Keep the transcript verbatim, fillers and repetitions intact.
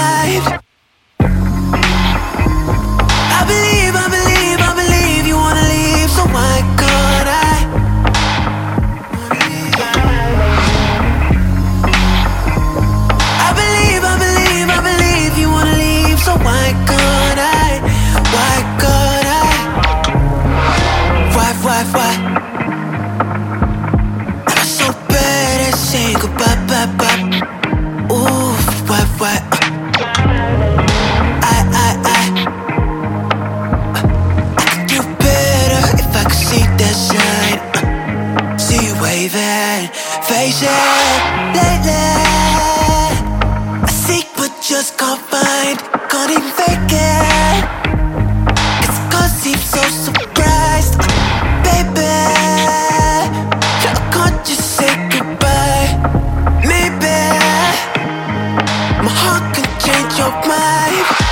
survived. I believe, I believe, I believe you wanna leave, so why can't I? I believe, I believe, I believe you wanna leave, so why can't I? Why can't I? Why, why, why? I'm so bad at saying goodbye, bye, bye. Ooh, why, why? I, I, I. I could do better if I could see that side. Uh, see you waving, face it, lately. I seek but just can't find, can't even fake it. Cause God seems so surprised, uh, baby. I can't just say goodbye, maybe. My heart can change your mind.